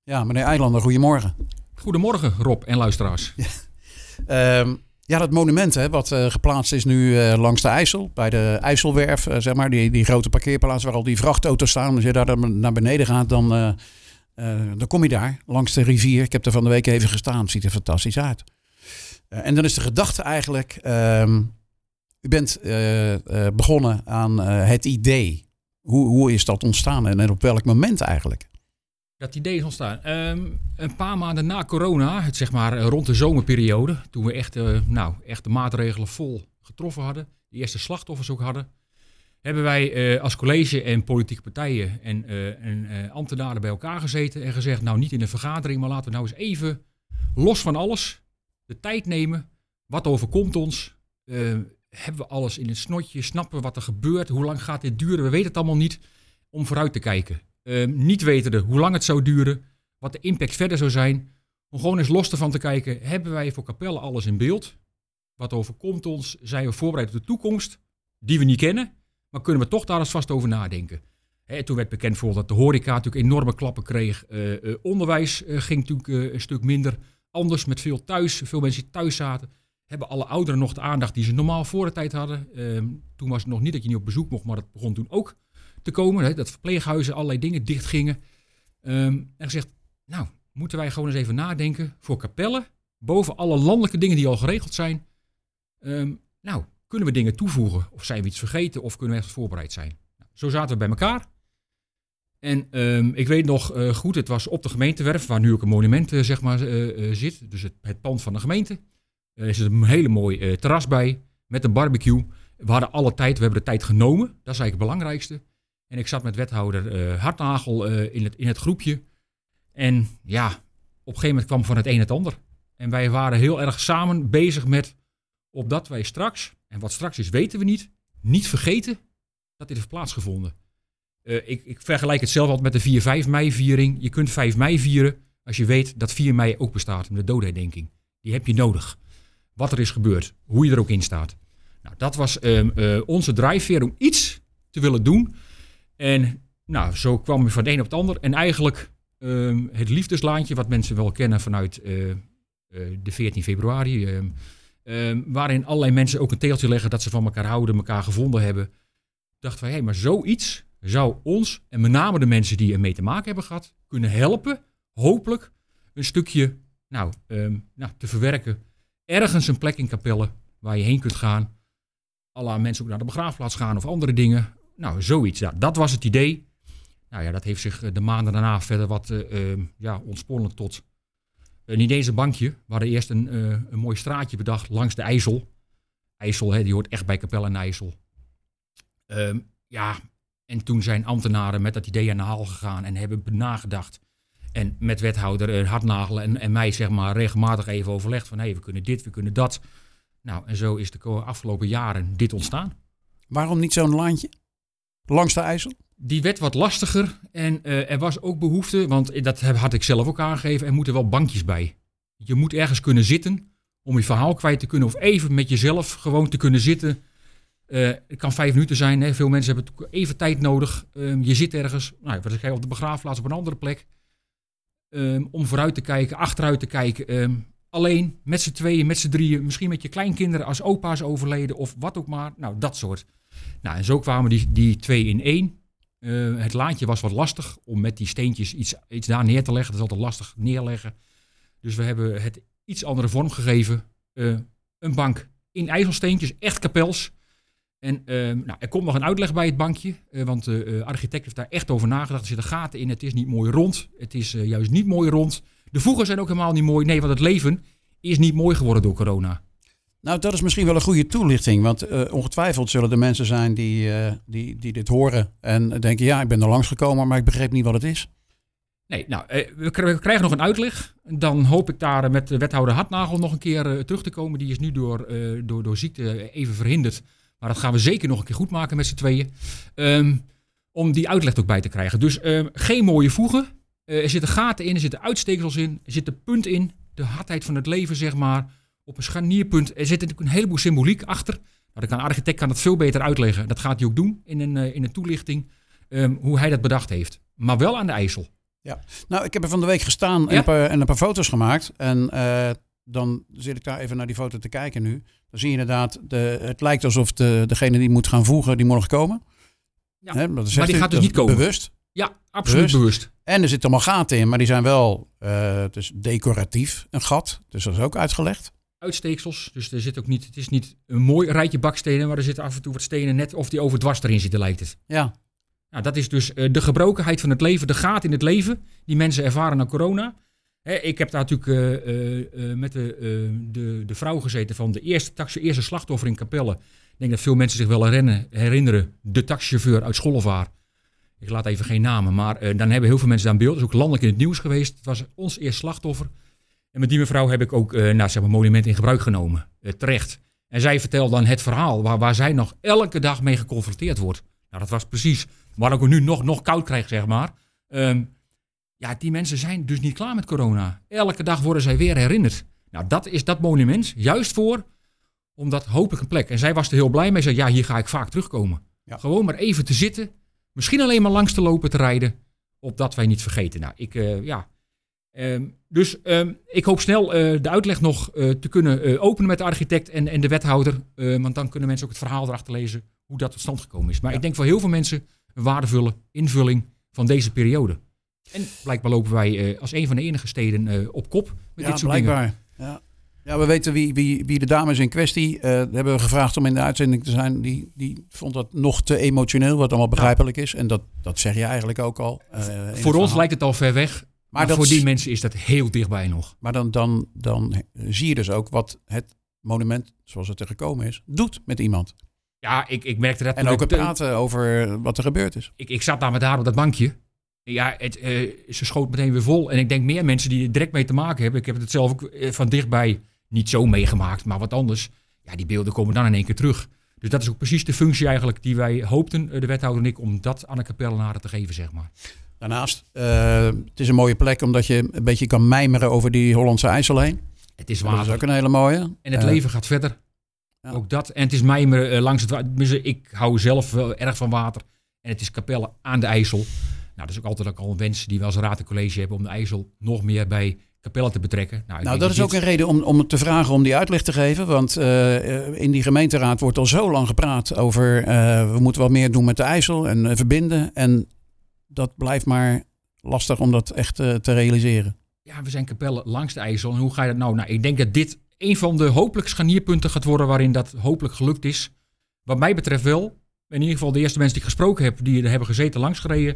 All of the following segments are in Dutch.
Ja, meneer Eilander, goedemorgen. Goedemorgen Rob en luisteraars. Ja, dat monument wat geplaatst is nu langs de IJssel, bij de IJsselwerf, zeg maar, die grote parkeerplaats waar al die vrachtauto's staan. Als je daar naar beneden gaat, dan kom je daar, langs de rivier. Ik heb er van de week even gestaan, het ziet er fantastisch uit. En dan is de gedachte eigenlijk, u bent begonnen aan het idee. Hoe is dat ontstaan en op welk moment eigenlijk? Dat idee is ontstaan. Een paar maanden na corona, het zeg maar rond de zomerperiode, toen we echt de maatregelen vol getroffen hadden, de eerste slachtoffers ook hadden, hebben wij als college en politieke partijen en ambtenaren bij elkaar gezeten en gezegd, nou niet in een vergadering, maar laten we nou eens even los van alles de tijd nemen. Wat overkomt ons? Hebben we alles in het snotje? Snappen we wat er gebeurt? Hoe lang gaat dit duren? We weten het allemaal niet. Om vooruit te kijken. Niet wetende hoe lang het zou duren. Wat de impact verder zou zijn. Om gewoon eens los ervan te kijken. Hebben wij voor Capelle alles in beeld? Wat overkomt ons? Zijn we voorbereid op de toekomst? Die we niet kennen. Maar kunnen we toch daar eens vast over nadenken? Toen werd bekend bijvoorbeeld dat de horeca natuurlijk enorme klappen kreeg. Onderwijs ging natuurlijk een stuk minder. Anders met veel thuis. Veel mensen die thuis zaten. Hebben alle ouderen nog de aandacht die ze normaal voor de tijd hadden. Toen was het nog niet dat je niet op bezoek mocht, maar dat begon toen ook te komen. Dat verpleeghuizen allerlei dingen dicht gingen. En gezegd, nou, moeten wij gewoon eens even nadenken voor Capelle. Boven alle landelijke dingen die al geregeld zijn. Kunnen we dingen toevoegen? Of zijn we iets vergeten? Of kunnen we echt voorbereid zijn? Nou, zo zaten we bij elkaar. En ik weet nog goed, het was op de gemeentewerf, waar nu ook een monument zit. Dus het pand van de gemeente. Er is een hele mooi terras bij, met een barbecue. We hadden alle tijd, we hebben de tijd genomen. Dat is eigenlijk het belangrijkste. En ik zat met wethouder Hartnagel in het groepje. En ja, op een gegeven moment kwam van het een het ander. En wij waren heel erg samen bezig met, opdat wij straks, en wat straks is weten we niet vergeten dat dit heeft plaatsgevonden. Ik vergelijk het zelf altijd met de 4-5 mei viering. Je kunt 5 mei vieren als je weet dat 4 mei ook bestaat, met de dodenherdenking. Die heb je nodig. Wat er is gebeurd, hoe je er ook in staat. Nou, dat was onze drijfveer om iets te willen doen. En nou, zo kwam we van het een op het ander. En eigenlijk het liefdeslaantje, wat mensen wel kennen vanuit de 14 februari. Waarin allerlei mensen ook een teeltje leggen dat ze van elkaar houden, elkaar gevonden hebben. Dachten wij, maar zoiets zou ons, en met name de mensen die ermee te maken hebben gehad, kunnen helpen, hopelijk, een stukje te verwerken. Ergens een plek in Capelle waar je heen kunt gaan. Alle mensen ook naar de begraafplaats gaan of andere dingen. Nou, zoiets. Ja, dat was het idee. Nou ja, dat heeft zich de maanden daarna verder wat ontsponnen tot niet eens een bankje. We hadden eerst een mooi straatje bedacht langs de IJssel. IJssel, die hoort echt bij Capelle en IJssel. En toen zijn ambtenaren met dat idee aan de haal gegaan en hebben nagedacht. En met wethouder Hartnagel en mij zeg maar regelmatig even overlegd van we kunnen dit, we kunnen dat. Nou, en zo is de afgelopen jaren dit ontstaan. Waarom niet zo'n laantje langs de IJssel? Die werd wat lastiger en er was ook behoefte, want dat had ik zelf ook aangegeven, er moeten wel bankjes bij. Je moet ergens kunnen zitten om je verhaal kwijt te kunnen of even met jezelf gewoon te kunnen zitten. Het kan 5 minuten zijn, hè. Veel mensen hebben even tijd nodig. Je zit ergens, op de begraafplaats op een andere plek. Om vooruit te kijken, achteruit te kijken. Alleen, met z'n tweeën, met z'n drieën, misschien met je kleinkinderen als opa's overleden of wat ook maar. Nou, dat soort. Nou, en zo kwamen die 2 in 1. Het laantje was wat lastig om met die steentjes iets daar neer te leggen. Dat is altijd lastig neerleggen. Dus we hebben het iets andere vorm gegeven. Een bank in ijzelsteentjes, echt kapels. En er komt nog een uitleg bij het bankje, want de architect heeft daar echt over nagedacht. Er zitten gaten in, het is niet mooi rond. Het is juist niet mooi rond. De voegen zijn ook helemaal niet mooi. Nee, want het leven is niet mooi geworden door corona. Nou, dat is misschien wel een goede toelichting. Want ongetwijfeld zullen er mensen zijn die dit horen en denken, ik ben er langs gekomen, maar ik begreep niet wat het is. Nee, we krijgen nog een uitleg. Dan hoop ik daar met de wethouder Hartnagel nog een keer terug te komen. Die is nu door ziekte even verhinderd. Maar dat gaan we zeker nog een keer goed maken met z'n tweeën. Om die uitleg ook bij te krijgen. Dus geen mooie voegen. Er zitten gaten in, er zitten uitstekels in. Er zit een punt in. De hardheid van het leven, zeg maar. Op een scharnierpunt. Er zit natuurlijk een heleboel symboliek achter. De architect kan dat veel beter uitleggen. Dat gaat hij ook doen in een toelichting. Hoe hij dat bedacht heeft. Maar wel aan de IJssel. Ja, nou, ik heb er van de week gestaan en een paar foto's gemaakt. En dan zit ik daar even naar die foto te kijken nu. Dan zie je inderdaad, het lijkt alsof degene die moet gaan voegen, die moet nog komen. Ja, maar die gaat dus niet komen. Bewust. Ja, absoluut bewust. En er zitten allemaal gaten in, maar die zijn wel dus decoratief, een gat. Dus dat is ook uitgelegd. Uitsteeksels, dus er zit ook niet, het is niet een mooi rijtje bakstenen, maar er zitten af en toe wat stenen net of die overdwars erin zitten, lijkt het. Ja. Nou, dat is dus de gebrokenheid van het leven, de gaten in het leven die mensen ervaren na corona. Ik heb daar natuurlijk met de vrouw gezeten van de eerste slachtoffer in Capelle. Ik denk dat veel mensen zich wel herinneren. De taxichauffeur uit Schollevaar. Ik laat even geen namen, maar dan hebben heel veel mensen daar een beeld. Dat is ook landelijk in het nieuws geweest. Het was ons eerste slachtoffer. En met die mevrouw heb ik ook monument in gebruik genomen. Terecht. En zij vertelde dan het verhaal waar zij nog elke dag mee geconfronteerd wordt. Nou, dat was precies waar ik nu nog koud krijg, zeg maar. Die mensen zijn dus niet klaar met corona. Elke dag worden zij weer herinnerd. Nou, dat is dat monument juist voor, omdat hopelijk een plek. En zij was er heel blij mee. Zei, hier ga ik vaak terugkomen. Ja. Gewoon maar even te zitten. Misschien alleen maar langs te lopen, te rijden. Opdat wij niet vergeten. Nou, ik hoop snel de uitleg nog te kunnen openen met de architect en de wethouder. Want dan kunnen mensen ook het verhaal erachter lezen hoe dat tot stand gekomen is. Maar ik denk voor heel veel mensen een waardevolle invulling van deze periode. En blijkbaar lopen wij als een van de enige steden op kop met dit soort dingen. Ja, we weten wie de dame is in kwestie. Hebben we gevraagd om in de uitzending te zijn. Die vond dat nog te emotioneel, wat allemaal begrijpelijk is. En dat zeg je eigenlijk ook al. Voor ons lijkt het al ver weg. Maar voor die mensen is dat heel dichtbij nog. Maar dan zie je dus ook wat het monument, zoals het er gekomen is, doet met iemand. Ja, ik merkte dat. En ook het praten over wat er gebeurd is. Ik zat daar met haar op dat bankje. Ja, ze schoot meteen weer vol. En ik denk meer mensen die er direct mee te maken hebben. Ik heb het zelf ook van dichtbij niet zo meegemaakt, maar wat anders. Ja, die beelden komen dan in één keer terug. Dus dat is ook precies de functie eigenlijk die wij hoopten, de wethouder en ik, om dat aan de Capellenaren te geven, zeg maar. Daarnaast, het is een mooie plek omdat je een beetje kan mijmeren over die Hollandse IJssel heen. Het is water. Dat is ook een hele mooie. En het leven gaat verder. Ja. Ook dat. En het is mijmeren langs het water. Ik hou zelf wel erg van water. En het is Capelle aan de IJssel. Nou, dat is ook altijd ook al een wens die we als raad en college hebben om de IJssel nog meer bij Capelle te betrekken. Nou, dat is ook een reden om te vragen om die uitleg te geven. Want in die gemeenteraad wordt al zo lang gepraat over we moeten wat meer doen met de IJssel en verbinden. En dat blijft maar lastig om dat echt te realiseren. Ja, we zijn Capelle langs de IJssel. En hoe ga je dat nou? Nou, ik denk dat dit een van de hopelijk scharnierpunten gaat worden waarin dat hopelijk gelukt is. Wat mij betreft wel. In ieder geval de eerste mensen die ik gesproken heb, die er hebben gezeten, langsgereden.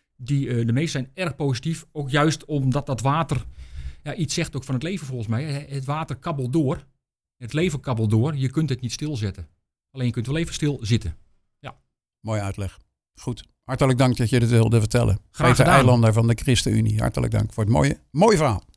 De meesten zijn erg positief. Ook juist omdat dat water iets zegt ook van het leven volgens mij. Het water kabbelt door. Het leven kabbelt door. Je kunt het niet stilzetten. Alleen je kunt wel even stil zitten. Ja. Mooie uitleg. Goed. Hartelijk dank dat je dit wilde vertellen. Graag gedaan. Peter Eilander van de ChristenUnie. Hartelijk dank voor het mooie verhaal.